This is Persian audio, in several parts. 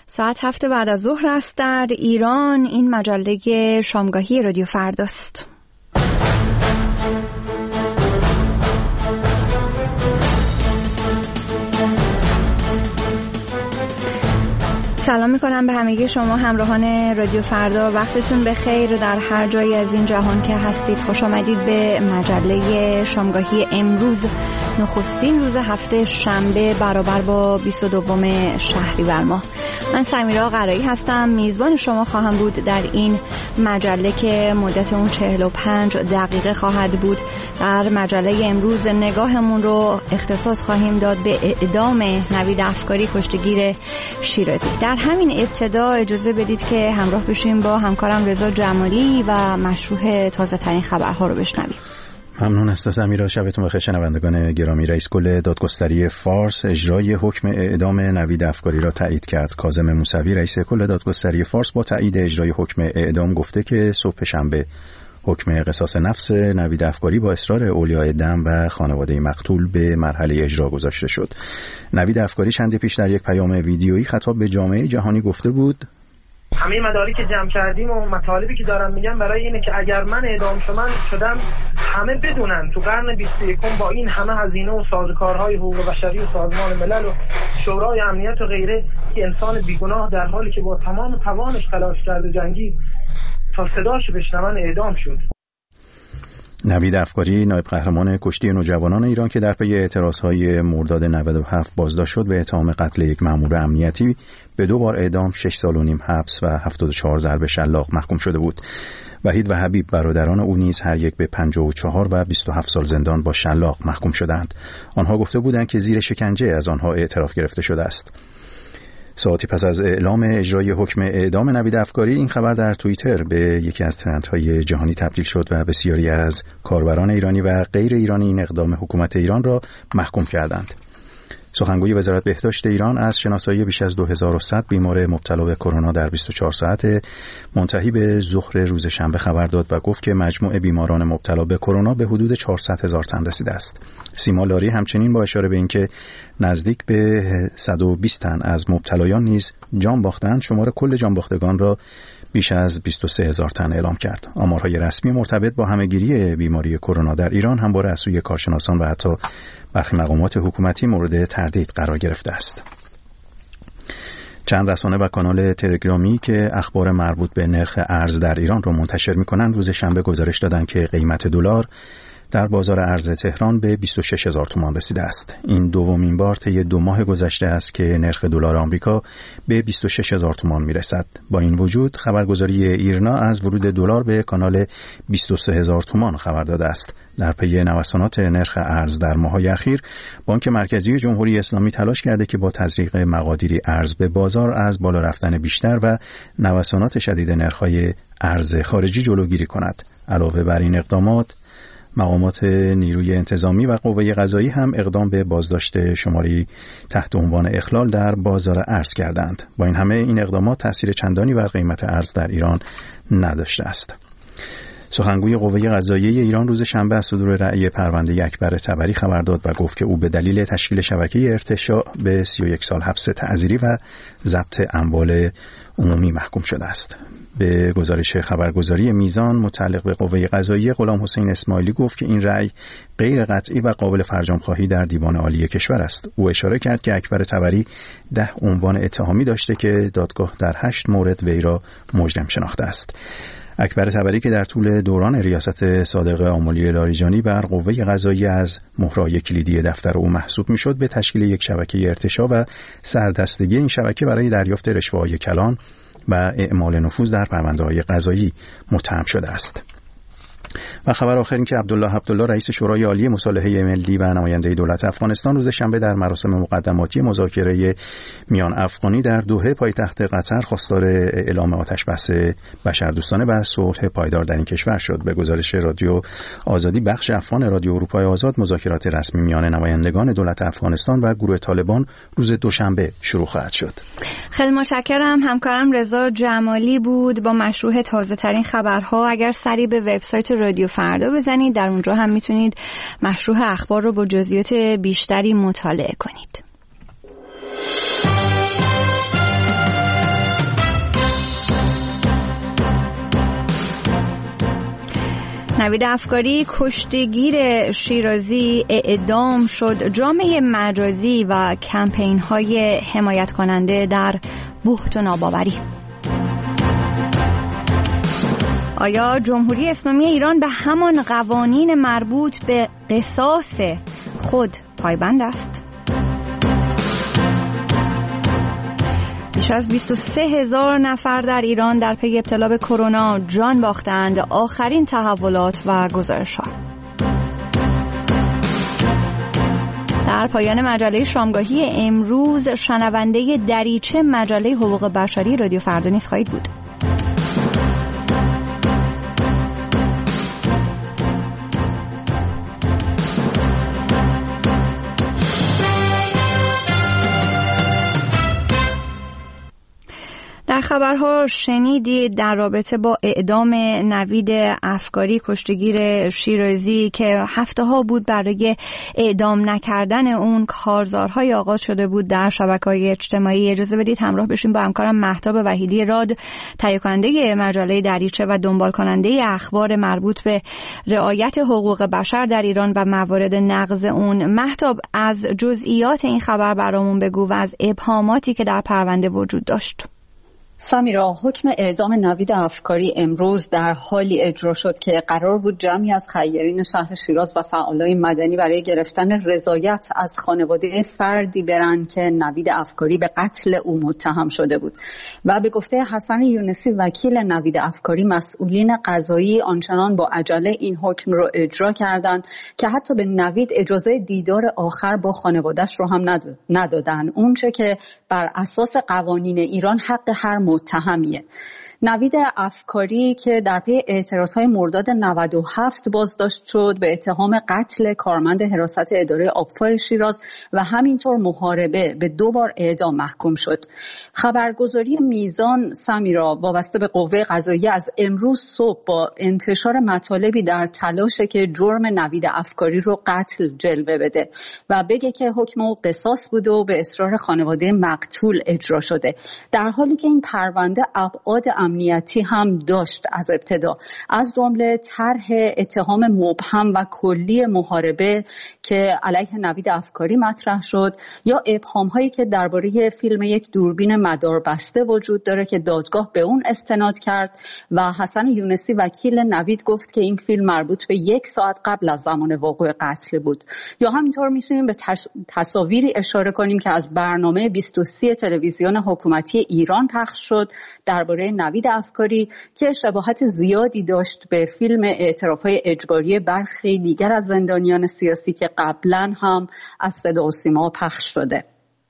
ساعت 7 بعد از ظهر است در ایران. این مجله شامگاهی رادیو فرداست. سلام میکنم به همگی شما همراهان رادیو فردا. وقتتون بخیر در هر جایی از این جهان که هستید. خوش آمدید به مجله شامگاهی امروز، نخستین روز هفته شنبه برابر با 22 شهریور ماه. من سمیرا قرایی هستم، میزبان شما خواهم بود در این مجله که مدت اون 45 دقیقه خواهد بود. در مجله امروز نگاهمون رو اختصاص خواهیم داد به اعدام نوید افکاری، کشتگیر شیرازی. در همین ابتدا اجازه بدید که همراه بشیم با همکارم رضا جمالی و مشروع تازه ترین خبرها رو بشنویم. ممنون از سمیرا. شبتون بخیر شنوندگان گرامی. رئیس کل دادگستری فارس اجرای حکم اعدام نوید افکاری را تایید کرد. کاظم موسوی رئیس کل دادگستری فارس با تایید اجرای حکم اعدام گفته که صبح شنبه حکم قصاص نفس نوید افکاری با اصرار اولیای دم و خانواده مقتول به مرحله اجرا گذاشته شد. نوید افکاری چندی پیش در یک پیام ویدیویی خطاب به جامعه جهانی گفته بود: همه مدارکی که جمع کردیم و مطالبی که دارم میگم برای اینه که اگر من اعدام شدم همه بدونن تو قرن 21 با این همه هزینه و سازوکارهای حقوق بشری و سازمان ملل و شورای امنیت و غیره که انسان بیگناه در حالی که با تمام توانش تلاش کرد و جنگید تا صداش بشنون اعدام شد. نوید افکاری نایب قهرمان کشتی نوجوانان ایران که در پی اعتراضهای مرداد 97 بازداشت شد به اتهام قتل یک مأمور امنیتی به 2 بار اعدام، 6 سال و نیم حبس و 74 ضرب شلاق محکوم شده بود. وحید و حبیب برادران او نیز هر یک به 54 و 27 سال زندان با شلاق محکوم شدند. آنها گفته بودند که زیر شکنجه از آنها اعتراف گرفته شده است. ساعتی پس از اعلام اجرای حکم اعدام نوید افکاری این خبر در توییتر به یکی از ترندهای جهانی تبدیل شد و بسیاری از کاربران ایرانی و غیر ایرانی این اقدام حکومت ایران را محکوم کردند. سخنگوی وزارت بهداشت ایران از شناسایی بیش از 2100 بیمار مبتلا به کرونا در 24 ساعت منتهی به ظهر روز شنبه خبر داد و گفت که مجموع بیماران مبتلا به کرونا به حدود 400,000 تن رسیده است. سیما لاری همچنین با اشاره به اینکه نزدیک به 120 تن از مبتلایان نیز جان باختند، شمار کل جان باختگان را بیش از 23,000 تن اعلام کرد. آمارهای رسمی مرتبط با همه‌گیری بیماری کرونا در ایران همواره از سوی کارشناسان و حتی برخی مقامات حکومتی مورد تردید قرار گرفته است. چند رسانه و کانال تلگرامی که اخبار مربوط به نرخ ارز در ایران را منتشر می‌کنند روز شنبه گزارش دادند که قیمت دلار در بازار ارز تهران به 26,000 تومان رسیده است. این دومین بار طی 2 ماه گذشته است که نرخ دلار آمریکا به 26,000 تومان میرسد. با این وجود خبرگزاری ایرنا از ورود دلار به کانال 23,000 تومان خبر داده است. در پی نوسانات نرخ ارز در ماه‌های اخیر، بانک مرکزی جمهوری اسلامی تلاش کرده که با تزریق مقادیری ارز به بازار از بالا رفتن بیشتر و نوسانات شدید نرخ‌های ارز خارجی جلوگیری کند. علاوه بر این اقدامات، مقامات نیروی انتظامی و قوه قضایی هم اقدام به بازداشت شماری تحت عنوان اخلال در بازار ارز کردند. با این همه این اقدامات تأثیر چندانی بر قیمت ارز در ایران نداشته است. سخنگوی قوه قضاییه ایران روز شنبه از صدور رأی پرونده اکبر طبری خبر داد و گفت که او به دلیل تشکیل شبکه ارتشاء به 31 سال حبس تعزیری و ضبط اموال عمومی محکوم شده است. به گزارش خبرگزاری میزان متعلق به قوه قضاییه، غلام حسین اسماعیلی گفت که این رأی غیر قطعی و قابل فرجام‌خواهی در دیوان عالی کشور است. او اشاره کرد که اکبر طبری 10 عنوان اتهامی داشته که دادگاه در 8 مورد وی را مجرم شناخته است. اکبر طبری که در طول دوران ریاست صادق آملی لاریجانی بر قوه قضاییه از مهرهای کلیدی دفتر او محسوب میشد، به تشکیل یک شبکه ارتشاء و سردستگی این شبکه برای دریافت رشوه‌های کلان و اعمال نفوذ در پرونده‌های قضایی متهم شده است. و خبر آخر این که عبدالله رئیس شورای عالی مصالحه ملی و نماینده دولت افغانستان روز شنبه در مراسم مقدماتی مذاکره میان افغانی در دوحه پایتخت قطر خواستار اعلام آتش‌بس بشردوستانه و صلح پایدار در این کشور شد. به گزارش رادیو آزادی، بخش افغان رادیو اروپای آزاد، مذاکرات رسمی میان نمایندگان دولت افغانستان و گروه طالبان روز دوشنبه شروع خواهد شد. خیلی متشکرم. همکارم رضا جمالی بود با مشروع تازه ترین خبرها. اگر سری به وبسایت رادیو فردا بزنید، در اونجا هم میتونید مشروع اخبار رو با جزئیات بیشتری مطالعه کنید. نوید افکاری کشتیگیر شیرازی اعدام شد. جامعه مجازی و کمپین‌های حمایت کننده در بهت و ناباوری. آیا جمهوری اسلامی ایران به همان قوانین مربوط به قصاص خود پایبند است؟ بیش از 23,000 نفر در ایران در پی ابتلا به کرونا جان باختند. آخرین تحولات و گزارش‌ها. در پایان مجله شامگاهی امروز شنونده دریچه مجله حقوق بشری رادیو فردا نیز خواهید بود. در خبرها شنیدید در رابطه با اعدام نوید افکاری کشتیگیر شیرازی که هفته‌ها بود برای اعدام نکردن اون کارزارهای آغاز شده بود در شبکه‌های اجتماعی. اجازه بدید همراه بشیم با همکارم مهتاب وحیدی راد، تهیه کننده مجله دریچه و دنبال کننده اخبار مربوط به رعایت حقوق بشر در ایران و موارد نقض اون. مهتاب، از جزئیات این خبر برامون بگو و از ابهاماتی که در پرونده وجود داشت. سمیرا، حکم اعدام نوید افکاری امروز در حالی اجرا شد که قرار بود جمعی از خیرین شهر شیراز و فعالای مدنی برای گرفتن رضایت از خانواده فردی برند که نوید افکاری به قتل او متهم شده بود و به گفته حسن یونسی وکیل نوید افکاری، مسئولین قضایی آنچنان با عجله این حکم رو اجرا کردند که حتی به نوید اجازه دیدار آخر با خانواده‌اش رو هم ندادن، اونچه که بر اساس قوانین ایران حق هر متهمیه. نوید افکاری که در پی اعتراضهای مرداد 97 بازداشت شد به اتهام قتل کارمند حراست اداره آبفای شیراز و همینطور محاربه به 2 بار اعدام محکوم شد. خبرگزاری میزان سمیرا وابسته به قوه قضاییه از امروز صبح با انتشار مطالبی در تلاشه که جرم نوید افکاری رو قتل جلوه بده و بگه که حکم او قصاص بوده و به اصرار خانواده مقتول اجرا شده، در حالی که این پرونده ابعاد امنیتی هم داشت. از ابتدا از جمله طرح اتهام مبهم و کلی محاربه که علیه نوید افکاری مطرح شد یا ابهام هایی که درباره فیلم یک دوربین مداربسته وجود داره که دادگاه به اون استناد کرد و حسن یونسی وکیل نوید گفت که این فیلم مربوط به 1 ساعت قبل از زمان وقوع قتل بود. یا همینطور میتونیم به تصاویری اشاره کنیم که از برنامه 23 تلویزیون حکومتی ایران پخش شد درباره نوید افکاری که شباهت زیادی داشت به فیلم اعتراف‌های اجباری برخی دیگر از زندانیان سیاسی که قبلا هم از صدا و سیما پخش شده.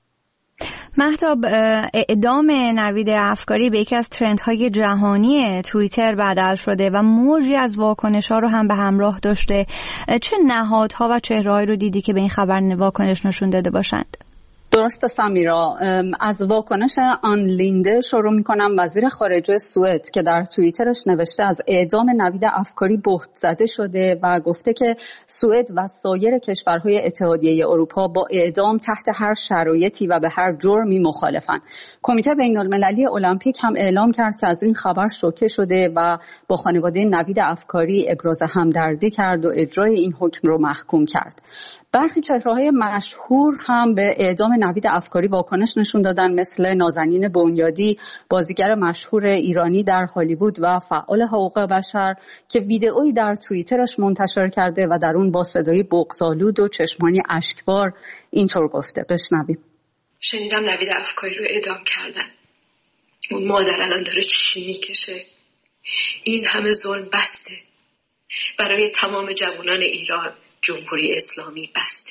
مهتاب، اعدام نوید افکاری به یکی از ترندهای جهانی توییتر بدل شده و موجی از واکنش‌ها رو هم به همراه داشته. چه نهادها و چهره‌هایی رو دیدی که به این خبر واکنش نشون داده باشند؟ درست سمیرا، از واکنش آن لینده شروع میکنم. وزیر خارجه سوئد که در توییترش نوشته از اعدام نوید افکاری بهت زده شده و گفته که سوئد و سایر کشورهای اتحادیه اروپا با اعدام تحت هر شرایطی و به هر جرمی مخالفن. کمیته بین‌المللی المپیک هم اعلام کرد که از این خبر شوکه شده و با خانواده نوید افکاری ابراز همدردی کرد و اجرای این حکم رو محکوم کرد. برخی چهره‌های مشهور هم به اعدام نوید افکاری واکنش نشون دادن، مثل نازنین بنیادی، بازیگر مشهور ایرانی در هالیوود و فعال حقوق بشر که ویدئویی در توییترش منتشر کرده و در اون با صدای بغض‌آلود و چشمانی اشکبار اینطور گفته. بشنویم. شنیدم نوید افکاری رو اعدام کردن. اون مادر الان داره چی میکشه؟ این همه ظلم بسته. برای تمام جوانان ایران جمهوری اسلامی بسته.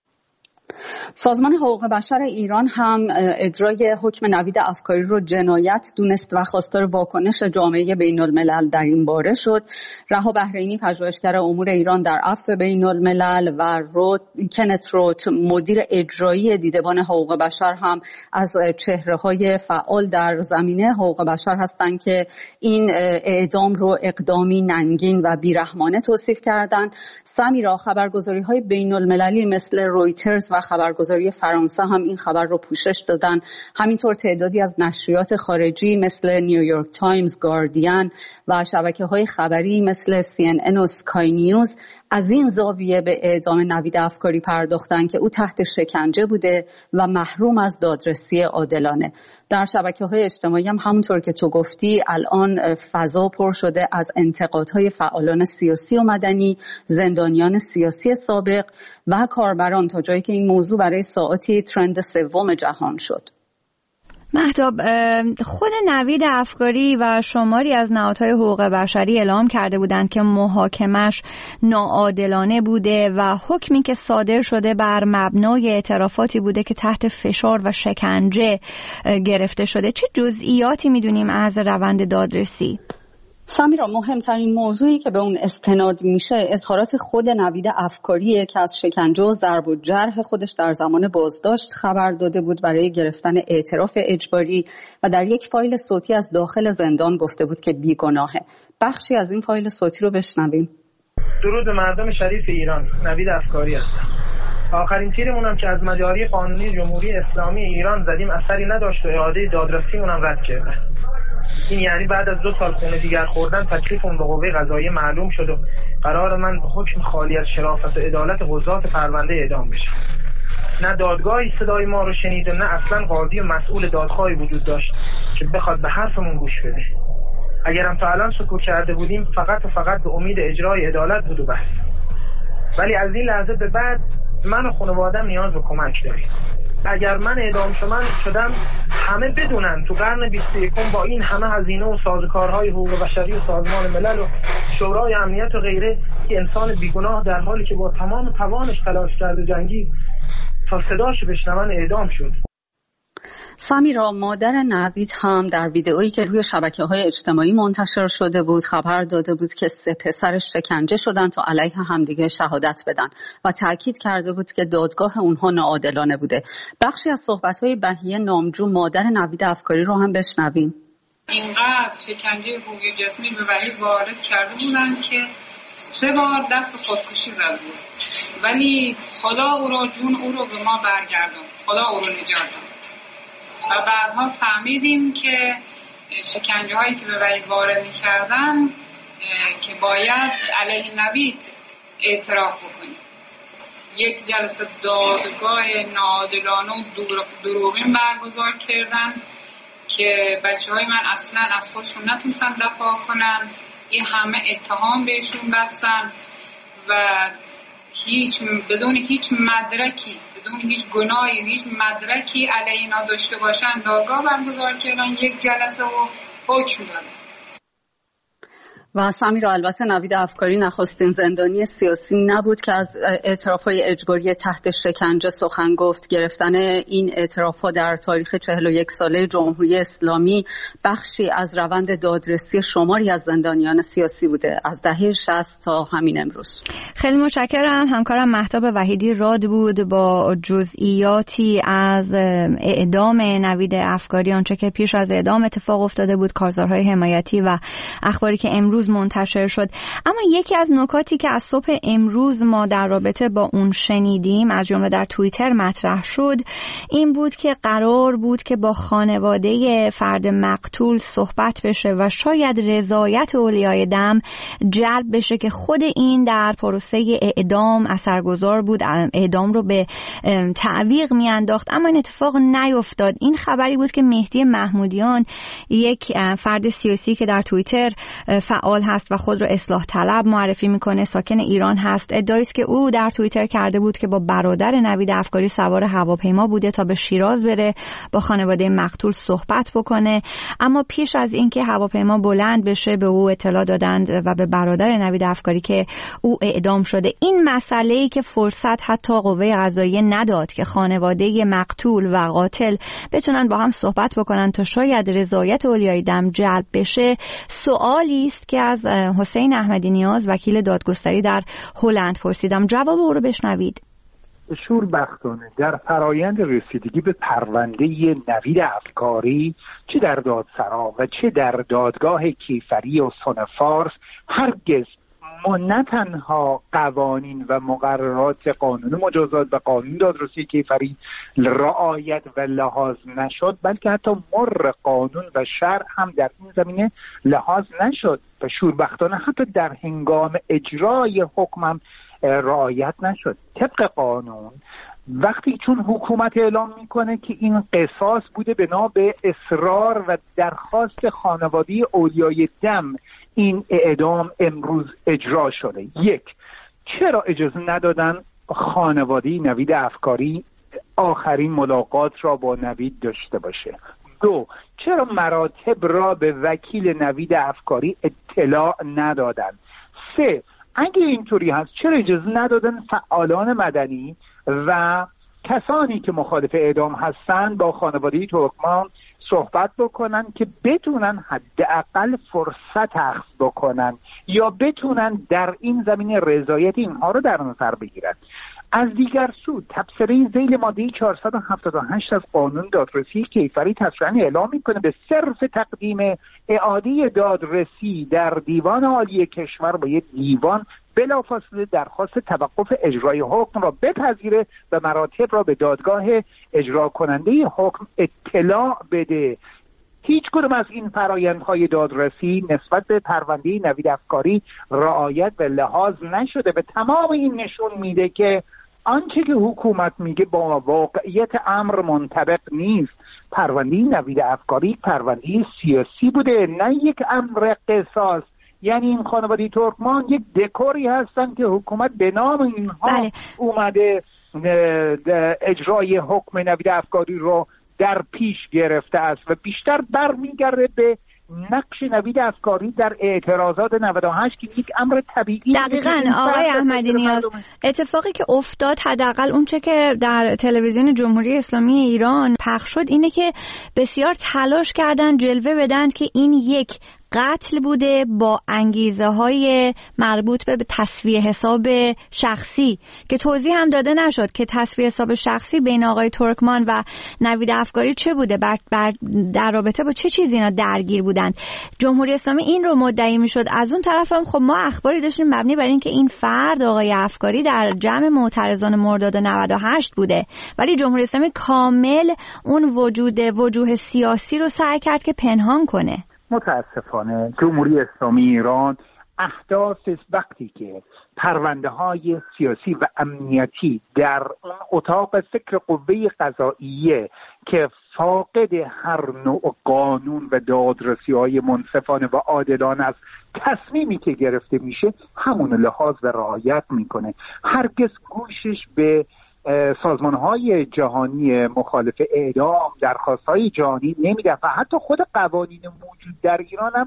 سازمان حقوق بشر ایران هم اجرای حکم نوید افکاری رو جنایت دونست و خواستار واکنش جامعه بین الملل در این باره شد. رها بحرینی، پژوهشگر امور ایران در عفو بین الملل، و کنت روت، مدیر اجرایی دیدبان حقوق بشر، هم از چهره‌های فعال در زمینه حقوق بشر هستند که این اعدام رو اقدامی ننگین و بیرحمانه توصیف کردند. سمیرا، خبرگزاری‌های بین المللی مثل رویترز و خبرگزاری خبرگزاری فرانسه هم این خبر رو پوشش دادن. همینطور تعدادی از نشریات خارجی مثل نیویورک تایمز، گاردین و شبکه‌های خبری مثل CNN و سکای نیوز از این زاویه به اعدام نوید افکاری پرداختن که او تحت شکنجه بوده و محروم از دادرسی عادلانه. در شبکه‌های اجتماعی هم همونطور که تو گفتی الان فضا پر شده از انتقادهای فعالان سیاسی و مدنی، زندانیان سیاسی سابق و کاربران، تا جایی که این موضوع برای ساعاتی ترند سوم جهان شد. مهتاب، خود نوید افکاری و شماری از نهادهای حقوق بشری اعلام کرده بودند که محاکمش ناعادلانه بوده و حکمی که صادر شده بر مبنای اعترافاتی بوده که تحت فشار و شکنجه گرفته شده. چه جزئیاتی میدونیم از روند دادرسی؟ سمیرا، مهمترین موضوعی که به اون استناد میشه اظهارات خود نوید افکاریه که از شکنجه و ضرب و جرح خودش در زمان بازداشت خبر داده بود برای گرفتن اعتراف اجباری و در یک فایل صوتی از داخل زندان گفته بود که بیگناهه. بخشی از این فایل صوتی رو بشنویم. درود به مردم شریف ایران، نوید افکاری هستم. آخرین تیرمون هم که از مجاری قانونی جمهوری اسلامی ایران زدیم اثری نداشت و اعاده دادرسیمون هم رد کردن. این یعنی بعد از 2 سال خون دیگر خوردن تکلیفم به قوه قضاییه معلوم شد و قرار من به حکم خالی از شرافت و عدالت قضات پرونده اعدام بشم. نه دادگاهی صدای ما رو شنید و نه اصلا قاضی و مسئول دادخواهی وجود داشت که بخواد به حرفمون گوش بده. اگرم تا الان سکوت کرده بودیم فقط و فقط به امید اجرای عدالت بود و بس. ولی از این لحظه به بعد من و خانواده‌ام نیاز به کمک داریم. اگر من اعدام شدم همه بدونن تو قرن 21 با این همه هزینه و سازوکارهای حقوق بشری و سازمان ملل و شورای امنیت و غیره که انسان بیگناه در حالی که با تمام توانش تلاش کرد و جنگید تا صداش بشنون اعدام شد. سمیرا، مادر نوید هم در ویدئویی که روی شبکه‌های اجتماعی منتشر شده بود خبر داده بود که 3 پسرش شکنجه شدن تا علیه همدیگه شهادت بدن و تاکید کرده بود که دادگاه اونها ناعادلانه بوده. بخشی از صحبت‌های بهیه نامجو مادر نوید افکاری رو هم بشنویم. اینقدر شکنجه حقوقی جسمی به وحید وارد کرده بودن که 3 بار دست خودکشی زد بود، ولی خدا او رو به ما برگردون، خدا او رو نجات داد. و بعدها فهمیدیم که شکنجه هایی که به وحید وارد می‌کردن که باید علیه نوید اعتراف بکنیم. یک جلسه دادگاه ناعادلانه و دروغین برگزار کردن که بچه‌های من اصلا از خودشون نتونستن دفاع کنن. این همه اتهام بهشون بستن و بدون هیچ مدرکی، بدون هیچ گناهی، هیچ مدرکی علیه اینا داشته باشن دادگاه برگزار کردن، یک جلسه و حکم دادن. و سمیرا، البته نوید افکاری نخستین زندانی سیاسی نبود که از اعتراف‌های اجباری تحت شکنجه سخن گفت. گرفتن این اعتراف‌ها در تاریخ 41 ساله جمهوری اسلامی بخشی از روند دادرسی شماری از زندانیان سیاسی بوده از دهه 60 تا همین امروز. خیلی متشکرم. همکارم مهتاب وحیدی راد بود با جزئیاتی از اعدام نوید افکاری، آنچه که پیش از اعدام اتفاق افتاده بود، کارزارهای حمایتی و اخباری که امروز منتشر شد. اما یکی از نکاتی که از صبح امروز ما در رابطه با اون شنیدیم، از جمله در توییتر مطرح شد، این بود که قرار بود که با خانواده فرد مقتول صحبت بشه و شاید رضایت اولیای دم جلب بشه که خود این در پروسه اعدام اثرگذار بود، اعدام رو به تعویق میانداخت. اما این اتفاق نیفتاد. این خبری بود که مهدی محمودیان، یک فرد سیاسی که در توییتر فعال هست و خود رو اصلاح طلب معرفی میکنه، ساکن ایران هست، ادعایی است که او در توییتر کرده بود که با برادر نوید افکاری سوار هواپیما بوده تا به شیراز بره با خانواده مقتول صحبت بکنه. اما پیش از اینکه هواپیما بلند بشه به او اطلاع دادند و به برادر نوید افکاری که او اعدام شده. این مسئله‌ای که فرصت حتی قوه قضاییه نداد که خانواده مقتول و قاتل بتونن با هم صحبت بکنن تا شاید رضایت اولیای دم جلب بشه، سوالی است که از حسین احمدی نیاز، وکیل دادگستری در هلند پرسیدم. جواب او رو بشنوید. شوربختانه در فرایند رسیدگی به پرونده نوید افکاری، چه در دادسرا و چه در دادگاه کیفری استان فارس، هرگز نه تنها قوانین و مقررات قانون مجازات و قانون دادرسی کیفری رعایت و لحاظ نشد، بلکه حتی مر قانون و شرع هم در این زمینه لحاظ نشد و شوربختانه حتی در هنگام اجرای حکم هم رعایت نشد. طبق قانون وقتی چون حکومت اعلام میکنه که این قصاص بوده بنا به اصرار و درخواست خانواده اولیای دم این اعدام امروز اجرا شده. یک، چرا اجازه ندادن خانواده نوید افکاری آخرین ملاقات را با نوید داشته باشه؟ دو، چرا مراتب را به وکیل نوید افکاری اطلاع ندادن؟ سه، اگه اینطوری هست چرا اجازه ندادن فعالان مدنی و کسانی که مخالف اعدام هستن با خانواده ترکمان صحبت بکنن که بتونن حداقل فرصت اخذ بکنن یا بتونن در این زمینه رضایت اینها رو در نظر بگیرن؟ از دیگر سو تبصره ذیل ماده 478 از قانون دادرسی کیفری تصریحاً اعلام میکنه به صرف تقدیم اعاده دادرسی در دیوان عالی کشور باید دیوان بلافاصله درخواست توقف اجرای حکم را بپذیره و مراتب را به دادگاه اجرا کننده حکم اطلاع بده. هیچ کدوم از این فرآیندهای دادرسی نسبت به پرونده نوید افکاری رعایت و لحاظ نشده. به تمام این نشون میده که آنچه که حکومت میگه با واقعیت امر منطبق نیست. پرونده نوید افکاری پرونده سیاسی بوده، نه یک امر قصاص. یعنی این خانواده ترکمان یک دکوری هستن که حکومت به نام اینها اومده اجرای حکم نوید افکاری رو در پیش گرفته است و بیشتر برمیگرده به نقش نوید افکاری در اعتراضات 98 که یک امر طبیعی. دقیقاً آقای احمدی نیاز، اتفاقی که افتاد حداقل اونچه که در تلویزیون جمهوری اسلامی ایران پخش شد اینه که بسیار تلاش کردن جلوه بدن که این یک قتل بوده با انگیزه های مربوط به تسویه حساب شخصی که توضیح هم داده نشد که تسویه حساب شخصی بین آقای ترکمان و نوید افکاری چه بوده، در رابطه با چه چیزی اینا درگیر بودند. جمهوری اسلامی این رو مدعی میشد. از اون طرف هم خب ما اخباری داشتیم مبنی بر این که این فرد آقای افکاری در جمع معترضان مرداد 98 بوده، ولی جمهوری اسلامی کامل اون وجوه سیاسی رو سعی کرد که پنهان کنه. متاسفانه جمهوری اسلامی ایران اهداف وقتی که پرونده های سیاسی و امنیتی در اون اتاق فکر قوه قضاییه که فاقد هر نوع قانون و دادرسی های منصفانه و عادلانه است، تصمیمی که گرفته میشه همون لحاظ و رعایت میکنه. هرگز گوشش به سازمان‌های جهانی مخالف اعدام، درخواست‌های جهانی نمیده و حتی خود قوانین موجود در ایران هم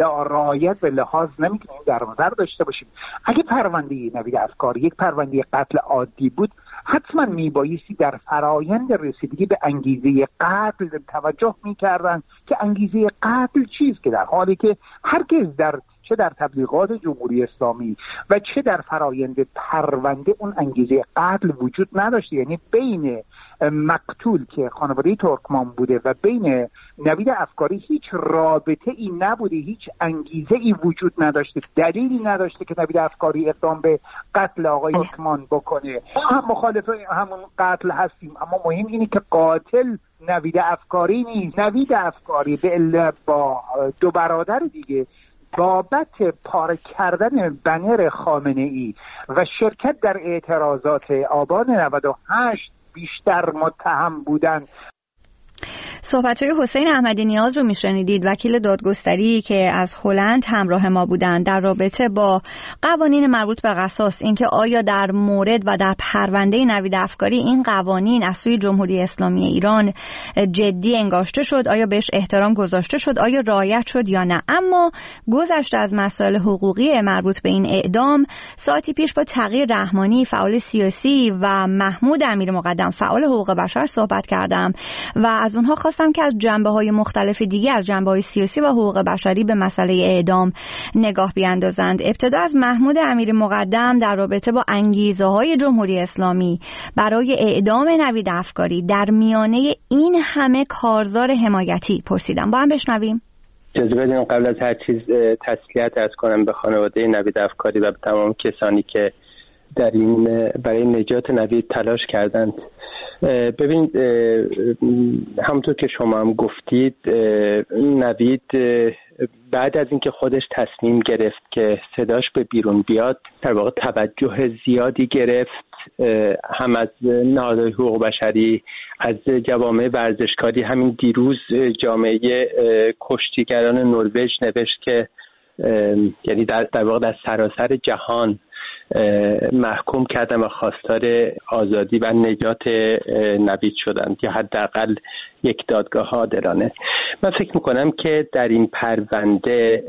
رعایت و لحاظ نمیکنه. در نظر داشته باشیم اگه پرونده نوید افکاری یک پرونده قتل عادی بود، حتما میبایستی در فرایند رسیدگی به انگیزه قتل توجه میکردن که انگیزه قتل چیست، که در حالی که هرگز چه در تبلیغات جمهوری اسلامی و چه در فرایند پرونده اون انگیزه قتل وجود نداشته. یعنی بین مقتول که خانواده ترکمان بوده و بین نوید افکاری هیچ رابطه ای نبوده، هیچ انگیزه ای وجود نداشته، دلیلی نداشته که نوید افکاری اقدام به قتل آقای ترکمان بکنه. ما هم مخالف همون قتل هستیم، اما مهم اینه که قاتل نوید افکاری نیست. نوید افکاری با دو برادر دیگه بابت پاره کردن بنر خامنه ای و شرکت در اعتراضات آبان 98 بیشتر متهم بودند. صحبت‌های حسین احمدی نیاز رو میشنیدید، وکیل دادگستری که از هلند همراه ما بودند در رابطه با قوانین مربوط به قصاص، اینکه آیا در مورد و در پرونده نوید افکاری این قوانین از سوی جمهوری اسلامی ایران جدی انگاشته شد، آیا بهش احترام گذاشته شد، آیا رعایت شد یا نه. اما گذشته از مسائل حقوقی مربوط به این اعدام، ساعتی پیش با تغییر رحمانی فعال سیاسی و محمود امیر مقدم فعال حقوق بشر صحبت کردم و از اونها خواستم که از جنبه‌های مختلف دیگه از جنبه‌های سیاسی و حقوق بشری به مسئله اعدام نگاه بیاندازند. ابتدا از محمود امیر مقدم در رابطه با انگیزه‌های جمهوری اسلامی برای اعدام نوید افکاری در میانه این همه کارزار حمایتی پرسیدم. با هم بشنویم. اجازه بدین قبل از هر چیز تسلیت عرض کنم به خانواده نوید افکاری و به تمام کسانی که در این برای نجات نوید تلاش کردند. ببینید همونطور که شما هم گفتید، نوید بعد از اینکه خودش تصمیم گرفت که صداش به بیرون بیاد، در واقع توجه زیادی گرفت، هم از نهادهای حقوق بشری، از جوامع ورزشکاری. همین دیروز جامعه کشتیگران نروژ نوشت که یعنی در واقع در سراسر جهان محکوم کردن و خواستار آزادی و نجات نوید شدند، یا حداقل یک دادگاه عادلانه. من فکر میکنم که در این پرونده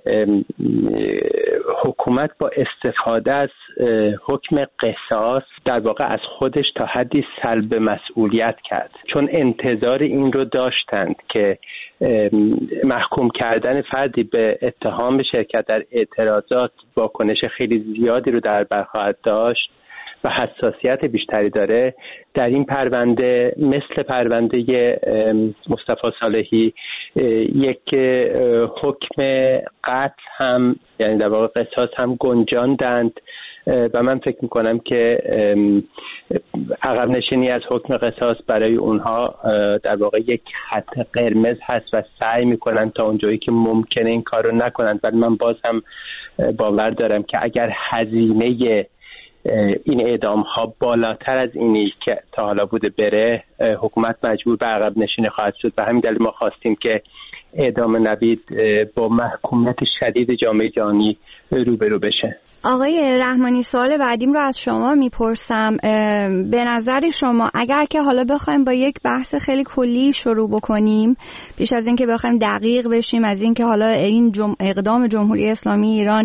حکومت با استفاده از حکم قصاص در واقع از خودش تا حدی سلب مسئولیت کرد، چون انتظار این رو داشتند که محکوم کردن فردی به اتهام شرکت در اعتراضات واکنش خیلی زیادی رو در بر خواهد داشت و حساسیت بیشتری داره. در این پرونده مثل پرونده مصطفی صالحی یک حکم قتل هم، یعنی در واقع قصاص هم گنجاندند و من فکر میکنم که عقب نشینی از حکم قصاص برای اونها در واقع یک خط قرمز هست و سعی میکنن تا اونجایی که ممکنه این کار رو نکنند. ولی من باز هم باور دارم که اگر هزینه این اعدام ها بالاتر از اینی که تا حالا بوده بره، حکومت مجبور به عقب نشینی خواهد شد. و همین دلیل ما خواستیم که اعدام نوید با محکومیت شدید جامعه جهانی روبرو بشه. آقای رحمانی، سوال بعدیم رو از شما میپرسم. به نظر شما اگر که حالا بخوایم با یک بحث خیلی کلی شروع بکنیم، پیش از اینکه بخوایم دقیق بشیم از اینکه حالا این اقدام جمهوری اسلامی ایران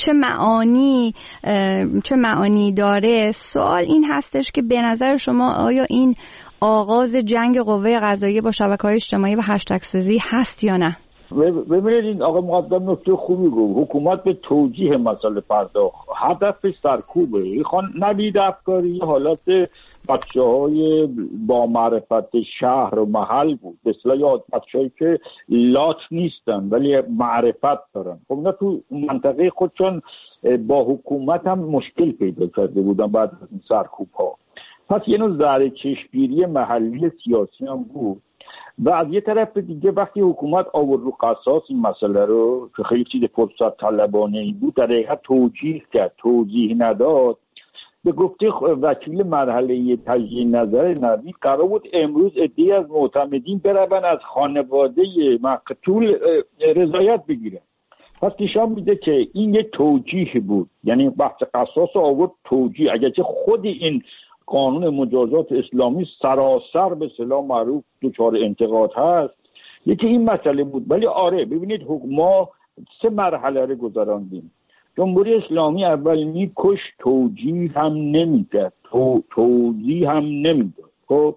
چه معانی داره، سوال این هستش که به نظر شما آیا این آغاز جنگ قوه قضاییه با شبکه‌های اجتماعی و هشتگ سازی هست یا نه؟ ببینید این آقا مقدم نکته خوبی گفت. حکومت به توجیه مسئله پرداخت، هدفش سرکوبه. نوید افکاری حالت بچه‌های با معرفت شهر و محل بود، به اصطلاح بچه‌هایی که لات نیستن ولی معرفت دارن. خب اینا تو منطقه خودشون با حکومت هم مشکل پیدا کرده بودن بعد از این سرکوب‌ها. پس یه نوع زهر چشمگیری محلی سیاسی هم بود. و از یه طرف دیگه وقتی حکومت آورد رو قصاص این مسئله رو که خیلی چیز فرصت طلبانه‌ای بود، در حقیقت توجیه کرد، توضیح نداد. به گفته وکیل مرحله تجدید نظر نوید قرار بود امروز عده‌ای از معتمدین برون از خانواده مقتول رضایت بگیرن. پس نشان میده که این یه توجیه بود، یعنی بحث قصاص آورد توجیه، اگرچه خود این قانون مجازات اسلامی سراسر به اصطلاح معروف دچار انتقاد هست، یکی این مسئله بود. ولی آره ببینید ما 3 مرحله رو گذراندیم. جمهوری اسلامی اول میکش، توجیه هم نمیداد، توضیح هم نمیداد. خب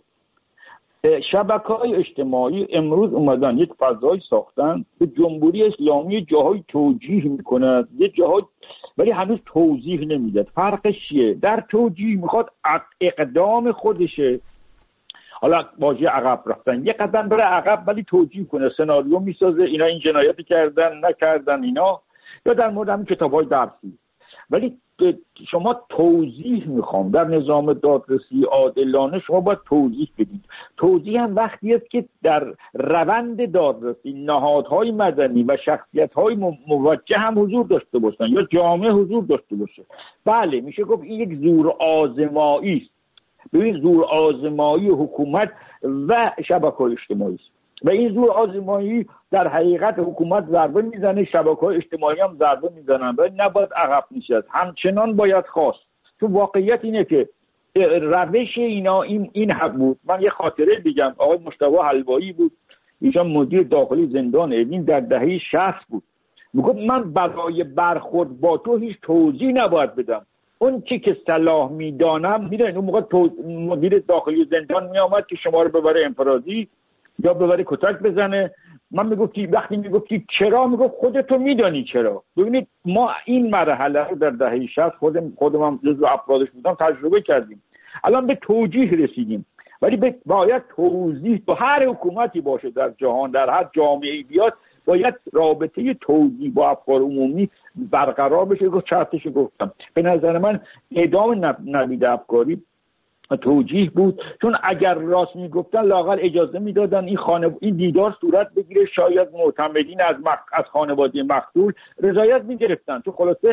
شبکه‌های اجتماعی امروز اومدن یک فضای ساختن که جمهوری اسلامی جاهای توجیه میکنه، یه جاهای ولی هنوز توضیح نمیداد. فرقش چیه؟ در توجیه میخواد اقدام خودشه، حالا واژه عقب رفتن، یه قدم بره عقب ولی توجیه کنه، سناریو میسازه اینا این جنایتی کردن نکردن اینا، یا در مورد همین کتاب‌های درسی. ولی شما توضیح میخوام در نظام دادرسی عادلانه شما باید توضیح بدید. توضیح هم وقتی است که در روند دادرسی نهادهای مدنی و شخصیت‌های موجه هم حضور داشته باشن یا جامعه حضور داشته باشه. بله میشه گفت این یک زور آزمایی است. ببین زور آزمایی حکومت و شبکه‌های اجتماعی است و این زور آزمایی در حقیقت حکومت ضربه میزنه، شبکه‌های اجتماعی هم ضربه میزنن و نباید عقب نشست، همچنان باید خواست. تو واقعیت اینه که روش اینا این حق بود. من یه خاطره بگم. آقای مصطفی حلوایی بود، ایشان مدیر داخلی زندان اوین در دهه 60 بود. میگفت من برای برخورد با تو هیچ توضیح نباید بدم، اون چی که صلاح میدانم. میدونید اون موقع مدیر داخلی زندان میآمد که شما رو ببره انفرادی یا ببره کتک بزنه. من میگفتی وقتی میگفتی چرا، میگفت خودتو میدانی چرا. ببینید ما این مرحله رو در دهه 60 خودم هم جزو افرادش بودم تجربه کردیم. الان به توجیه رسیدیم، ولی باید توضیح با هر حکومتی باشه در جهان، در هر جامعه‌ای بیاد، باید رابطه توجیه با افکار عمومی برقرار بشه. چرتش گفتم. به نظر من اعدام نوید افکاری توجیه بود، چون اگر راست میگفتن لااقل اجازه میدادن این دیدار صورت بگیره، شاید معتمدین از خانواده مقتول رضایت میگرفتن. تو خلاصه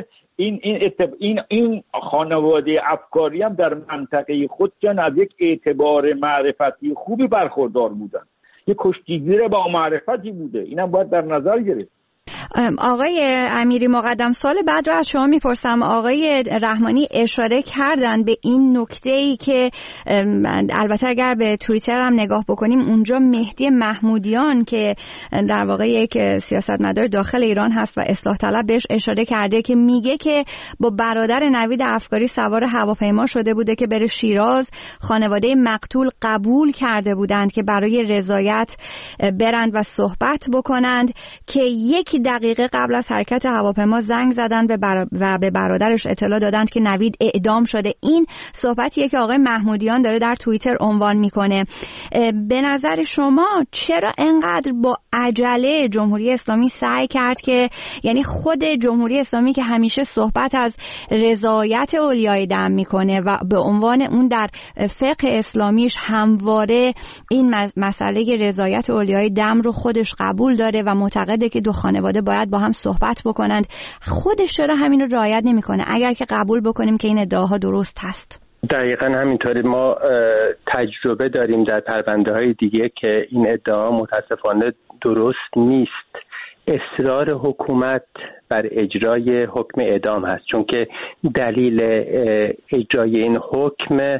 این خانواده افکاری هم در منطقه خودشان از یک اعتبار معرفتی خوبی برخوردار بودن، یک کشتیگیر با معرفتی بوده، اینم باید در نظر گرفت. آقای امیری مقدم، سال بعد رو از شما میپرسم. آقای رحمانی اشاره کردن به این نکته‌ای که البته اگر به توییتر هم نگاه بکنیم اونجا مهدی محمودیان که در واقع یک سیاستمدار داخل ایران هست و اصلاح طلب بهش اشاره کرده که میگه که با برادر نوید افکاری سوار هواپیما شده بوده که بره شیراز. خانواده مقتول قبول کرده بودند که برای رضایت برند و صحبت بکنند که یک دقیقه قبل از حرکت هواپیما زنگ زدن و به برادرش اطلاع دادند که نوید اعدام شده. این صحبتیه که آقای محمودیان داره در توییتر عنوان میکنه. به نظر شما چرا انقدر با عجله جمهوری اسلامی سعی کرد که، یعنی خود جمهوری اسلامی که همیشه صحبت از رضایت اولیای دم میکنه و به عنوان اون در فقه اسلامیش همواره این مسئله رضایت اولیای دم رو خودش قبول داره و معتقده که دو خانواده باید با هم صحبت بکنند، خودش چرا همین رو رعایت نمیکنه اگر که قبول بکنیم که این ادعاها درست هست؟ دقیقاً همینطوری. ما تجربه داریم در پرونده‌های دیگه که این ادعا متاسفانه درست نیست. اصرار حکومت بر اجرای حکم اعدام هست، چون که دلیل اجرای این حکم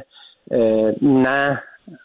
نه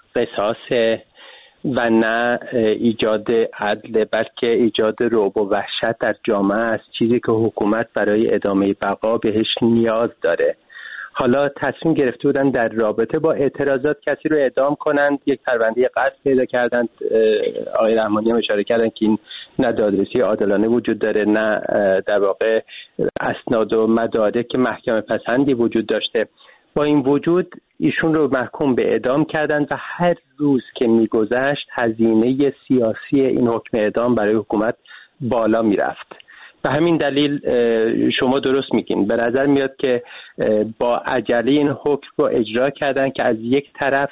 قصاص و نه ایجاد عدل، بلکه ایجاد رعب و وحشت در جامعه است، چیزی که حکومت برای ادامه بقا بهش نیاز داره. حالا تصمیم گرفته بودن در رابطه با اعتراضات کسی رو اعدام کنند، یک پرونده قتل پیدا کردند. آقای رحمانی هم اشاره کردن که این نه دادرسی عادلانه وجود داره، نه در واقع اسناد و مدارک محکمه پسندی وجود داشته. با این وجود ایشون رو محکوم به اعدام کردند و هر روز که میگذشت هزینه سیاسی این حکم اعدام برای حکومت بالا میرفت. به همین دلیل شما درست میگین، به نظر میاد که با عجله این حکم رو اجرا کردن که از یک طرف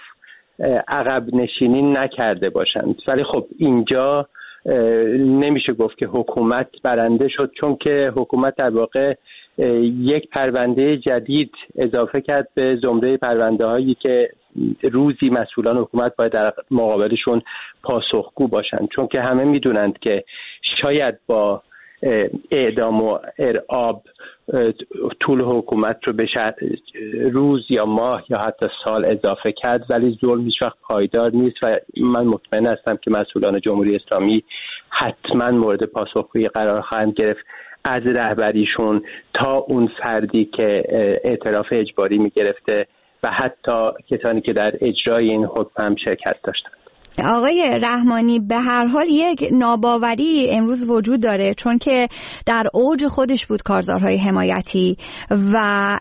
عقب نشینی نکرده باشند. ولی خب اینجا نمیشه گفت که حکومت برنده شد، چون که حکومت در واقع یک پرونده جدید اضافه کرد به زمره پرونده هایی که روزی مسئولان حکومت باید در مقابلشون پاسخگو باشند، چون که همه میدونند که شاید با اعدام و ارعاب طول حکومت رو به روز یا ماه یا حتی سال اضافه کرد، ولی ظلم هیچ وقت پایدار نیست و من مطمئن هستم که مسئولان جمهوری اسلامی حتما مورد پاسخگویی قرار خواهند گرفت، از رهبریشون تا اون فردی که اعتراف اجباری میگرفته و حتی کسانی که در اجرای این حکم هم شرکت داشتند. آقای رحمانی، به هر حال یک ناباوری امروز وجود داره، چون که در اوج خودش بود کارزارهای حمایتی و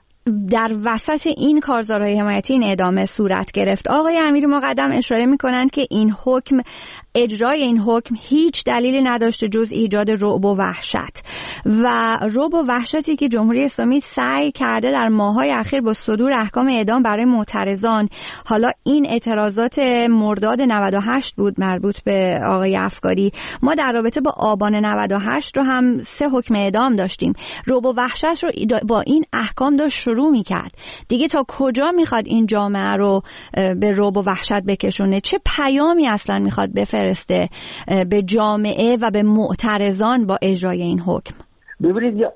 در وسط این کارزارهای حمایتی این اعدام صورت گرفت. آقای امیری مقدم اشاره می‌کنند که این حکم، اجرای این حکم هیچ دلیلی نداشته جز ایجاد رعب و وحشت و رعب و وحشتی که جمهوری اسلامی سعی کرده در ماه‌های اخیر با صدور احکام اعدام برای معترضان. حالا این اعتراضات مرداد 98 بود مربوط به آقای افکاری. ما در رابطه با آبان 98 رو هم 3 حکم اعدام داشتیم. رعب و وحشت رو با این احکام داشت شروع می‌کرد. دیگه تا کجا می‌خواد این جامعه رو به رعب و وحشت بکشونه؟ چه پیامی اصلا می‌خواد بفرسته به جامعه و به معترضان با اجرای این حکم؟ ببینید، یه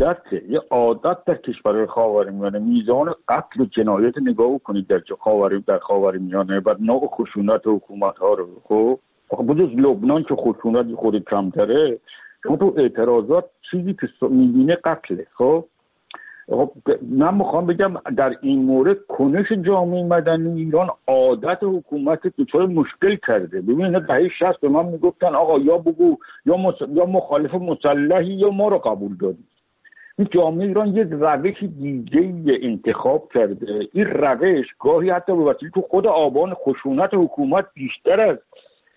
عادت در کشور خاورمیانه، میزان قتل و جنایت نگاه کنید در خاورمیانه و نوع خشونت حکومت‌ها رو. خب بجز لبنان که خشونت خود کمتره، شما تو اعتراضات چیزی که می‌بینه قتله. خب من میخوام بگم در این مورد کنش جامعه مدنی ایران عادت حکومت دچار مشکل کرده. ببینید دهه 60 به من میگفتن آقا یا بگو یا مخالف مسلحی یا ما رو قبول داری. این جامعه ایران یک روش دیگه انتخاب کرده. این روش گاهی حتی به وسیله تو خود آبان خشونت حکومت بیشتر از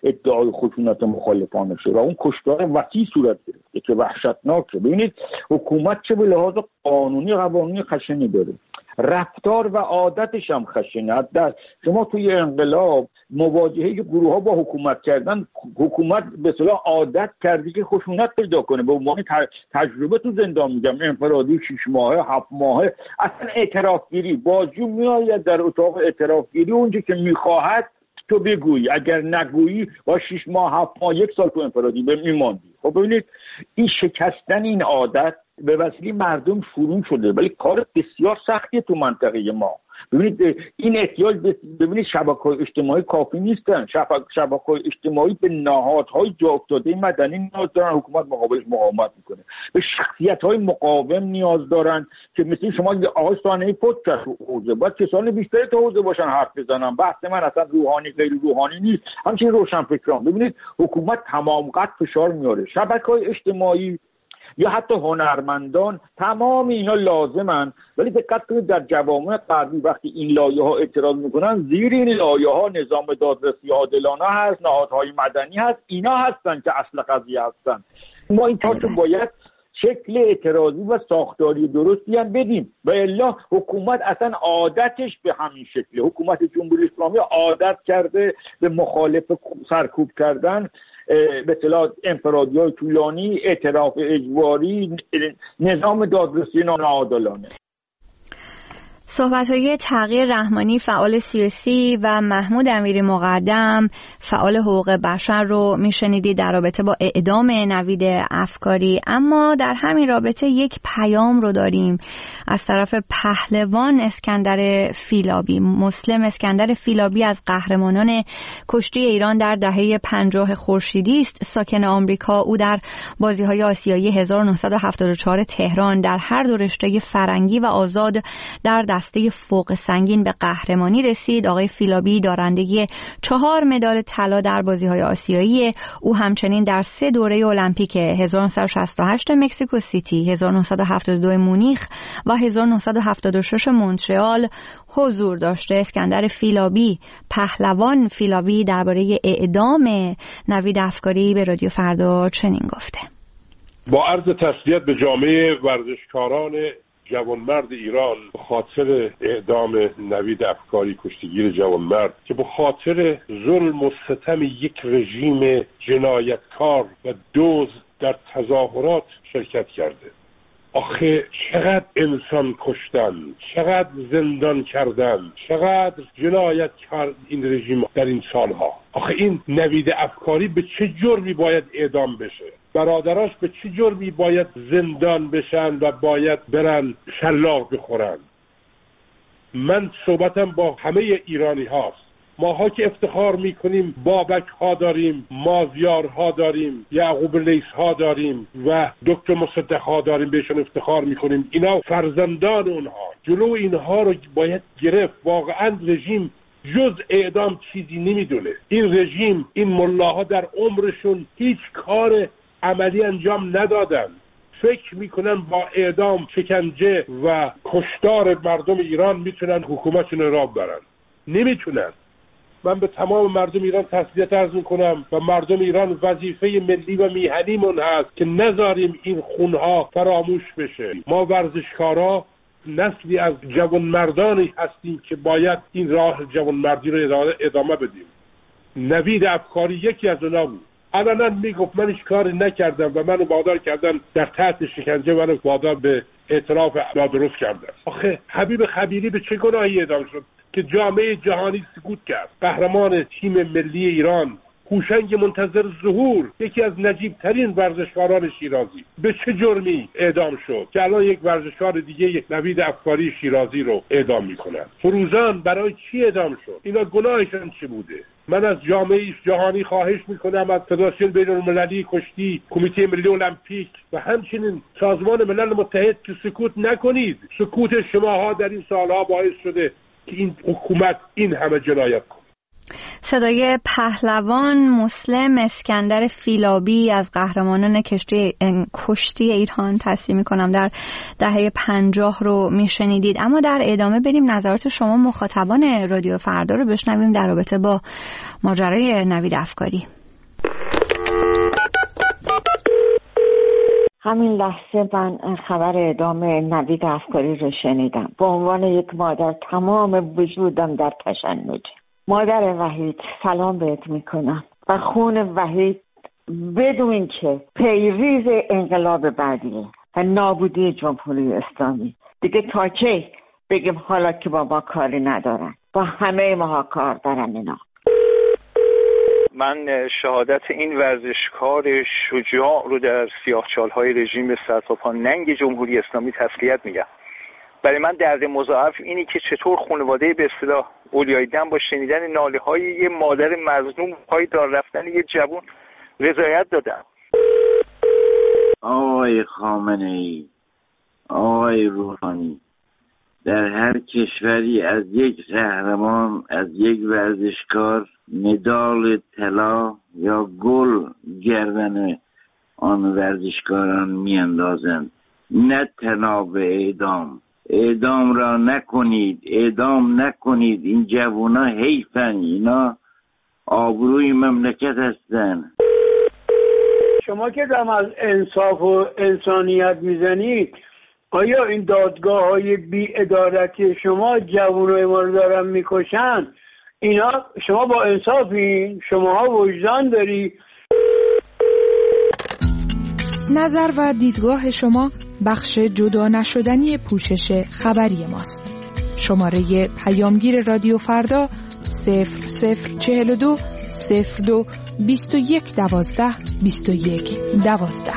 ادعای خشونت مخالفانه شد و اون کشتار وسیع صورت گرفته که وحشتناکه. ببینید حکومت چه به لحاظ قوانینی خشنی داره، رفتار و عادتش هم خشنه. در شما توی انقلاب مواجهه گروه ها با حکومت کردن، حکومت به اصطلاح عادت کرده که خشونت پیدا کنه. به عنوان تجربه تو زندان میگم، انفرادی 6 ماهه 7 ماهه، اصلا اعترافگیری بازجو میآید در اتاق اعترافگیری اونجا که میخواهد تو بگویی، اگر نگویی با 6 ماه 7 ماه 1 سال تو انفرادی میماندی. خب ببینید این شکستن این عادت به وسیله مردم شروع شده، ولی کار بسیار سختیه تو منطقه ما. ببینید این احتیاج ببینید شبکه‌های اجتماعی کافی نیستن. شبکه‌های اجتماعی به نهادهای جا افتاده مدنی نیاز دارن، حکومت مقابلش مقاومت میکنه. به شخصیت‌های مقاوم نیاز دارن که مثل شما آقای صانعی پادکست حوزه باید کسان بیشتری تو حوزه باشن حرف بزنن. بحث من اصلا روحانی غیر روحانی نیست، همچنین روشنفکران. ببینید حکومت تمام قد فشار میاره. شبکه‌های اجتماعی یا حتی هنرمندان، تمام اینا لازمن، ولی دقت کنید در جوامع غربی وقتی این لایه‌ها اعتراض میکنن، زیر این لایه‌ها نظام دادرسی عادلانه هست، نهادهای مدنی هست، اینا هستن که اصل قضیه هستن. ما این کارو باید شکل اعتراضی و ساختاری درستی هم بدیم و الا حکومت اصلا عادتش به همین شکله. حکومت جمهوری اسلامی عادت کرده به مخالف سرکوب کردن، به اصطلاح انفرادی‌های طولانی، اعتراف اجباری، نظام دادرسی ناعادلانه. صحبت‌های تغییر رحمانی فعال سیاسی و محمود امیری مقدم فعال حقوق بشر رو میشنیدید در رابطه با اعدام نوید افکاری. اما در همین رابطه یک پیام رو داریم از طرف پهلوان اسکندر فیلابی. مسلم اسکندر فیلابی از قهرمانان کشتی ایران در دهه 50 خورشیدی است. ساکن آمریکا، او در بازی‌های آسیایی 1974 تهران در هر دو رشته فرنگی و آزاد در دسته فوق سنگین به قهرمانی رسید. آقای فیلابی دارنده 4 مدال طلا در بازی‌های آسیایی. او همچنین در 3 دوره المپیک 1968 مکزیکو سیتی، 1972 مونیخ و 1976 مونترال حضور داشته. اسکندر فیلابی، پهلوان فیلابی، درباره اعدام نوید افکاری به رادیو فردا چنین گفته: با عرض تسلیت به جامعه ورزشکاران جوانمرد ایران به خاطر اعدام نوید افکاری، کشتیگیر جوانمرد که به خاطر ظلم و ستم یک رژیم جنایتکار و دزد در تظاهرات شرکت کرده. آخه چقدر انسان کشتن، چقدر زندان کردن، چقدر جنایت کرد این رژیم در این سالها. آخه این نوید افکاری به چه جرمی باید اعدام بشه؟ برادراش به چه جرمی باید زندان بشن و باید برن شلاق بخورن؟ من صحبتم با همه ایرانی هاست. ماها که افتخار میکنیم بابک ها داریم، مازیار ها داریم، یعقوب لیث ها داریم و دکتر مصدق ها داریم، بهشون افتخار میکنیم. اینا فرزندان اونها، جلو اینها رو باید گرفت. واقعا رژیم جز اعدام چیزی نمیدونه. این رژیم، این ملاها در عمرشون هیچ کار عملی انجام ندادن. فکر میکنن با اعدام، شکنجه و کشتار مردم ایران میتونن حکومتشون را ببرن. نمیتونن. من به تمام مردم ایران تسلیت عرض میکنم و مردم ایران وظیفه ملی و میهنیمون هست که نذاریم این خونها فراموش بشه. ما ورزشکارا نسلی از جوانمردانی هستیم که باید این راه جوانمردی رو ادامه بدیم. نوید افکاری یکی از اونا بود. علنا میگفت من هیچ کاری نکردم و منو وادار کردن در تحت شکنجه، منو وادار به اعتراف نادرست کردن. آخه حبیب خبیری به چه گناهی اعدام شد که جامعه جهانی سکوت کرد؟ قهرمان تیم ملی ایران، هوشنگ منتظر ظهور، یکی از نجیب ترین ورزشکاران شیرازی، به چه جرمی اعدام شد که الان یک ورزشکار دیگه، یک نوید افکاری شیرازی رو اعدام میکنن؟ فروزان برای چی اعدام شد؟ اینا گناهشون چی بوده؟ من از جامعه جهانی خواهش میکنم، از فدراسیون بین‌المللی کشتی، کمیته ملی المپیک و همچنین سازمان ملل متحد که سکوت نکنید. سکوت شماها در این سالها باعث شده که این حکومت این همه جنایت کنه. صدای پهلوان مسلم اسکندر فیلابی از قهرمانان کشتی ایران تصحیح میکنم در دهه 50 رو میشنیدید. اما در ادامه بریم نظرات شما مخاطبان رادیو فردا رو بشنویم در رابطه با ماجرای نوید افکاری. همین لحظه من خبر اعدام نوید افکاری رو شنیدم. به عنوان یک مادر تمام وجودم در تشنج. مادر وحید سلام بهت میکنم و خون وحید بدون که پیریز انقلاب بعدیه و نابودی جمهوری اسلامی. دیگه تا کی بگیم حالا که با ما کاری ندارن؟ با همه ما کار دارن اینا. من شهادت این ورزشکار شجاع رو در سیاهچال‌های رژیم سرتاپا ننگ جمهوری اسلامی تسلیت میگم. برای من درد مضاعف اینی که چطور خانواده به اصطلاح اولیای دم با شنیدن ناله‌های یه مادر مظلوم پای دار رفتن یه جوان رضایت دادن. آقای خامنه‌ای، آقای روحانی، در هر کشوری از یک قهرمان، از یک ورزشکار مدال طلا یا گل گردن آن ورزشکاران میاندازند، نه تنها به اعدام. اعدام را نکنید، اعدام نکنید. این جوونا حیفن، اینا آبروی مملکت هستن. شما که دم از انصاف و انسانیت میزنید، آیا این دادگاه های بی ادارتی شما جوانای ما رو دارن میکشن؟ اینا شما با انصافین؟ شما وجدان داری؟ نظر و دیدگاه شما بخش جدا نشدنی پوشش خبری ماست. شماره پیامگیر رادیو فردا 0042 02 21 12 21 12.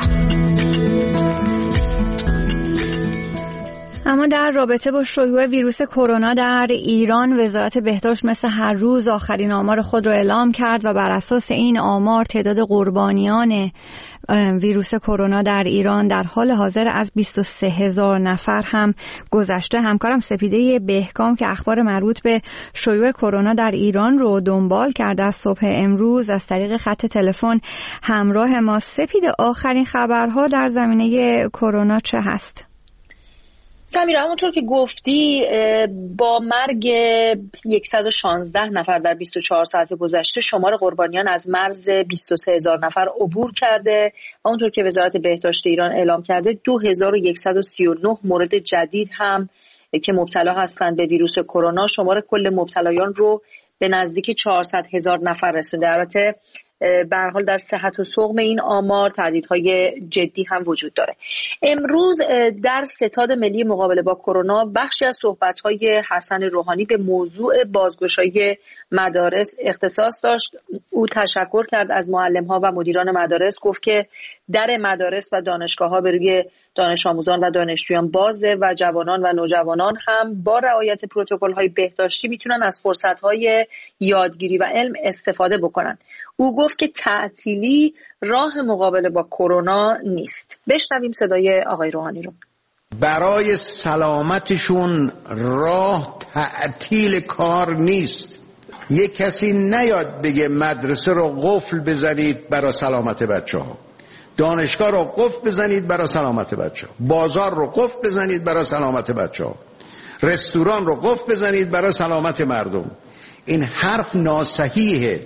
اما در رابطه با شیوع ویروس کرونا در ایران، وزارت بهداشت مثل هر روز آخرین آمار خود را اعلام کرد و بر اساس این آمار تعداد قربانیان ویروس کرونا در ایران در حال حاضر از 23,000 نفر هم گذشته. همکارم سپیده بهکام که اخبار مربوط به شیوع کرونا در ایران رو دنبال کرده از صبح امروز از طریق خط تلفن همراه ما. سپیده، آخرین خبرها در زمینه کرونا چه هست؟ سمیرا، همونطور که گفتی با مرگ 116 نفر در 24 ساعت گذشته شمار قربانیان از مرز 23,000 نفر عبور کرده. همونطور که وزارت بهداشت ایران اعلام کرده 2139 مورد جدید هم که مبتلا هستند به ویروس کرونا شمار کل مبتلایان رو به نزدیک 400,000 نفر رسونده. البته به هر حال در صحت و سقم این آمار تهدیدهای جدی هم وجود داره. امروز در ستاد ملی مقابله با کرونا بخشی از صحبت‌های حسن روحانی به موضوع بازگشایی مدارس اختصاص داشت. او تشکر کرد از معلم‌ها و مدیران مدارس، گفت که در مدارس و دانشگاه‌ها به روی دانش آموزان و دانشجویان بازه و جوانان و نوجوانان هم با رعایت پروتکل‌های بهداشتی میتونن از فرصت‌های یادگیری و علم استفاده بکنن. او گفت که تعطیلی راه مقابله با کرونا نیست. بشنویم صدای آقای روحانی رو. برای سلامتشون راه تعطیل کار نیست. یک کسی نیاد بگه مدرسه رو قفل بزنید برای سلامت بچه‌ها، دانشگاه رو قفل بزنید برای سلامت بچه‌ها، بازار رو قفل بزنید برای سلامت بچه‌ها، رستوران رو قفل بزنید برای سلامت مردم. این حرف ناصحیحه.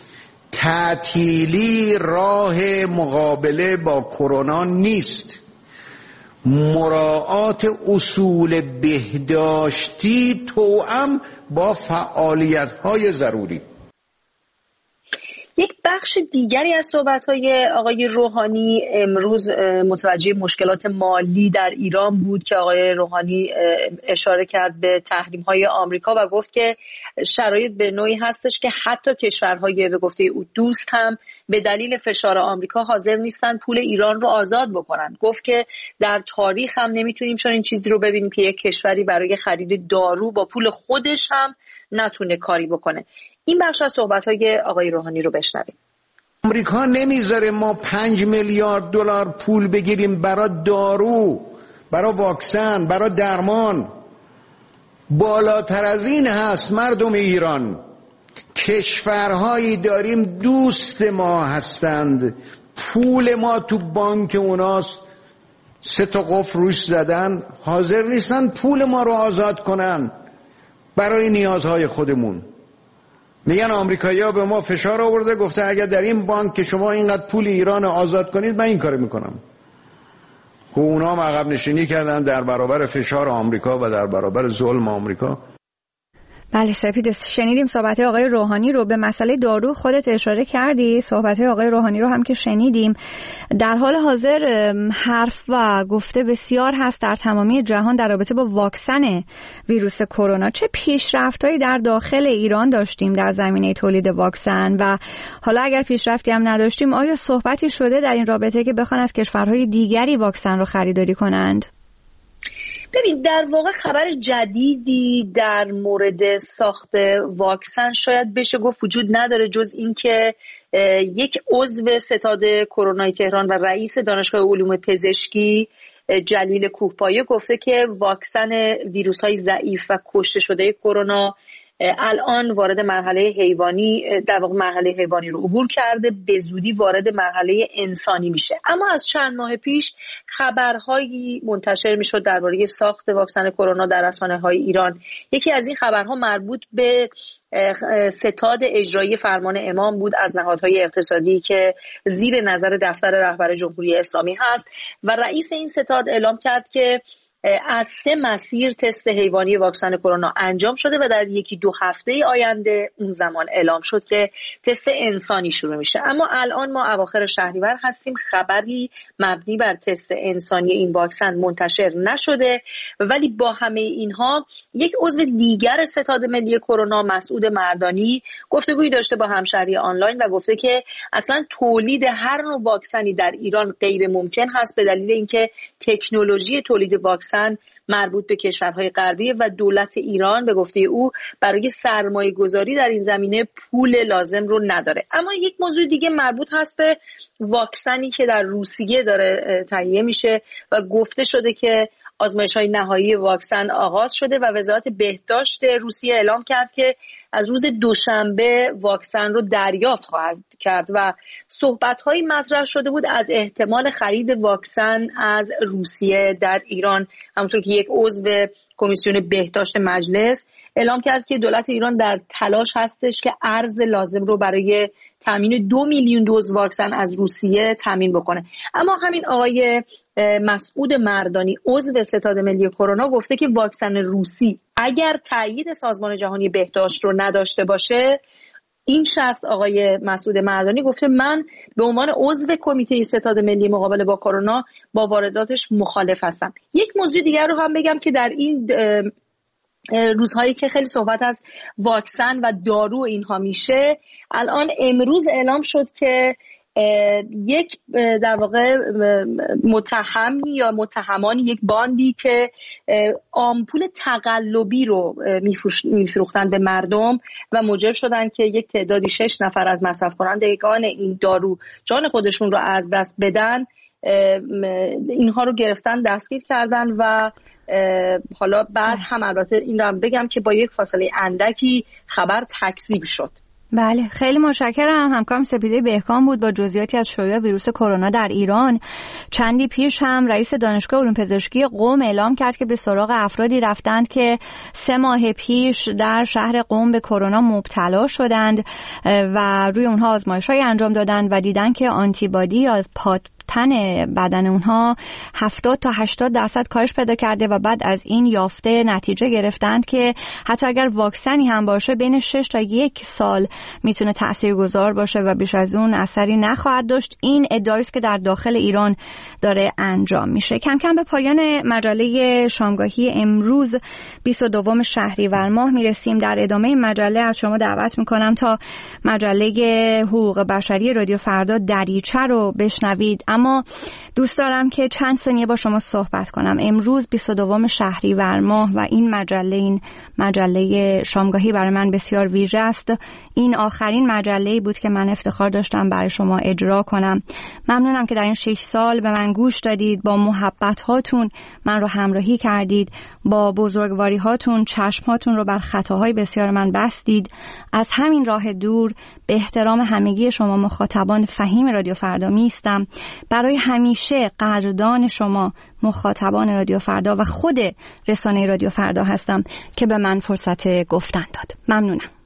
تعطیلی راه مقابله با کرونا نیست. مراعات اصول بهداشتی توأم با فعالیت‌های ضروری. یک بخش دیگری از صحبت‌های آقای روحانی امروز متوجه مشکلات مالی در ایران بود که آقای روحانی اشاره کرد به تحریم‌های آمریکا و گفت که شرایط به نوعی هستش که حتی کشورهای به گفته او دوست هم به دلیل فشار آمریکا حاضر نیستن پول ایران رو آزاد بکنن. گفت که در تاریخ هم نمیتونیم چون این چیزی رو ببینیم که یک کشوری برای خرید دارو با پول خودش هم نتونه کاری بکنه. این بخش از صحبت‌های آقای روحانی رو بشنویم. آمریکا نمیذاره ما 5 میلیارد دلار پول بگیریم برای دارو، برای واکسن، برای درمان. بالاتر از این هست مردم ایران. کشورهایی داریم دوست ما هستند، پول ما تو بانک اوناست، 3 تا قفل روش زدن، حاضر نیستن پول ما رو آزاد کنن برای نیازهای خودمون. میگن آمریکایی‌ها به ما فشار آورده، گفته اگر در این بانک که شما اینقدر پول ایران آزاد کنید من این کارو میکنم. که اونا هم عقب نشینی کردن در برابر فشار آمریکا و در برابر ظلم آمریکا. بله سپید، شنیدیم صحبت آقای روحانی رو. به مسئله دارو خودت اشاره کردی، صحبت آقای روحانی رو هم که شنیدیم. در حال حاضر حرف و گفته بسیار هست در تمامی جهان در رابطه با واکسن ویروس کرونا. چه پیشرفت‌هایی در داخل ایران داشتیم در زمینه تولید واکسن و حالا اگر پیشرفتی هم نداشتیم آیا صحبتی شده در این رابطه که بخوان از کشورهای دیگری واکسن رو خریداری کنند؟ ببین، در واقع خبر جدیدی در مورد ساخت واکسن شاید بشه گفت وجود نداره، جز اینکه یک عضو ستاد کرونای تهران و رئیس دانشگاه علوم پزشکی جلیل کوهپایه گفته که واکسن ویروس‌های ضعیف و کشته شده کرونا الان وارد مرحله حیوانی، در واقع مرحله حیوانی رو عبور کرده، به زودی وارد مرحله انسانی میشه. اما از چند ماه پیش خبرهایی منتشر میشد درباره ساخت واکسن کرونا در رسانه‌های ایران. یکی از این خبرها مربوط به ستاد اجرایی فرمان امام بود از نهادهای اقتصادی که زیر نظر دفتر رهبر جمهوری اسلامی هست و رئیس این ستاد اعلام کرد که از 3 مسیر تست حیوانی واکسن کرونا انجام شده و در 1-2 هفته آینده اون زمان اعلام شد که تست انسانی شروع میشه. اما الان ما اواخر شهریور هستیم، خبری مبنی بر تست انسانی این واکسن منتشر نشده، ولی با همه اینها یک عضو دیگر ستاد ملی کرونا، مسعود مردانی، گفتگویی داشته با همشهری آنلاین و گفته که اصلا تولید هر نوع واکسنی در ایران غیر ممکن هست به دلیل اینکه تکنولوژی تولید واکسن مربوط به کشورهای غربی و دولت ایران به گفته او برای سرمایه گذاری در این زمینه پول لازم رو نداره. اما یک موضوع دیگه مربوط هست به واکسنی که در روسیه داره تهیه میشه و گفته شده که آزمایش‌های نهایی واکسن آغاز شده و وزارت بهداشت روسیه اعلام کرد که از روز دوشنبه واکسن رو دریافت خواهد کرد و صحبت‌هایی مطرح شده بود از احتمال خرید واکسن از روسیه در ایران. همونطور که یک عضو کمیسیون بهداشت مجلس اعلام کرد که دولت ایران در تلاش هستش که ارز لازم رو برای تامین 2 میلیون دوز واکسن از روسیه تامین بکنه. اما همین آقای مسعود مردانی عضو ستاد ملی کرونا گفته که واکسن روسی اگر تایید سازمان جهانی بهداشت رو نداشته باشه، این شخص آقای مسعود مردانی گفته من به عنوان عضو کمیته ستاد ملی مقابله با کرونا با وارداتش مخالف هستم. یک موضوع دیگر رو هم بگم که در این روزهایی که خیلی صحبت از واکسن و دارو اینها میشه، الان امروز اعلام شد که یک در واقع متهمی یا متهمانی، یک باندی که آمپول تقلبی رو میفروختن به مردم و موجب شدن که یک تعدادی 6 نفر از مصرف کنندگان این دارو جان خودشون رو از دست بدن، اینها رو گرفتن، دستگیر کردن و حالا بعد هم البته این رو هم بگم که با یک فاصله اندکی خبر تکذیب شد. بله، خیلی متشکرم. همکارم سپیده بهکام بود با جزئیاتی از شیوع ویروس کرونا در ایران. چندی پیش هم رئیس دانشگاه علوم پزشکی قم اعلام کرد که به سراغ افرادی رفتند که 3 ماه پیش در شهر قم به کرونا مبتلا شدند و روی اونها آزمایش‌های انجام دادند و دیدن که آنتیبادی یا تن بدن اونها 70 تا 80% کاهش پیدا کرده و بعد از این یافته نتیجه گرفتند که حتی اگر واکسنی هم باشه بین 6 تا 1 سال میتونه تاثیرگذار باشه و بیش از اون اثری نخواهد داشت. این ادعایی است که در داخل ایران داره انجام میشه. کم کم به پایان مجله شامگاهی امروز 22 شهریور ماه میرسیم. در ادامه مجله از شما دعوت میکنم تا مجله حقوق بشری رادیو فردا دریچه رو بشنوید. اما دوست دارم که چند ثانیه با شما صحبت کنم. امروز 22 شهریور ماه و این مجله شامگاهی برای من بسیار ویژه است. این آخرین مجله‌ای بود که من افتخار داشتم برای شما اجرا کنم. ممنونم که در این 6 سال به من گوش دادید، با محبت هاتون من رو همراهی کردید، با بزرگواری هاتون چشم هاتون رو بر خطاهای بسیار من بستید. از همین راه دور به احترام همگی شما مخاطبان فهیم رادیو فردا میستم. برای همیشه قدردان شما مخاطبان رادیو فردا و خود رسانه رادیو فردا هستم که به من فرصت گفتن داد. ممنونم.